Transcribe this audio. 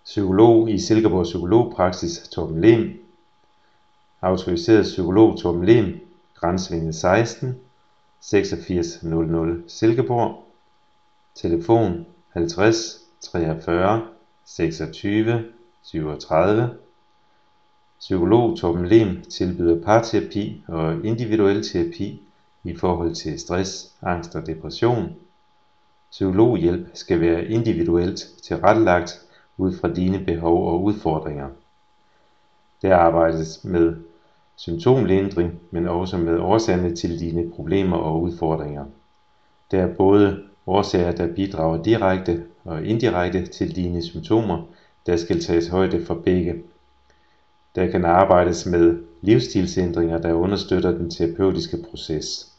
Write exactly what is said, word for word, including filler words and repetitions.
Psykolog i Silkeborg Psykologpraksis Torben Lehm. Autoriseret psykolog Torben Lehm. Grænsevænge seksten seksogfirs nul nul Silkeborg. Telefon halvtreds treogfyrre seksogtyve syvogtredive. Psykolog Torben Lehm tilbyder parterapi og individuel terapi i forhold til stress, angst og depression. Psykologhjælp skal være individuelt tilrettelagt ud fra dine behov og udfordringer. Der arbejdes med symptomlindring, men også med årsagerne til dine problemer og udfordringer. Der er både årsager, der bidrager direkte og indirekte til dine symptomer, der skal tages højde for begge. Der kan arbejdes med livsstilsændringer, der understøtter den terapeutiske proces.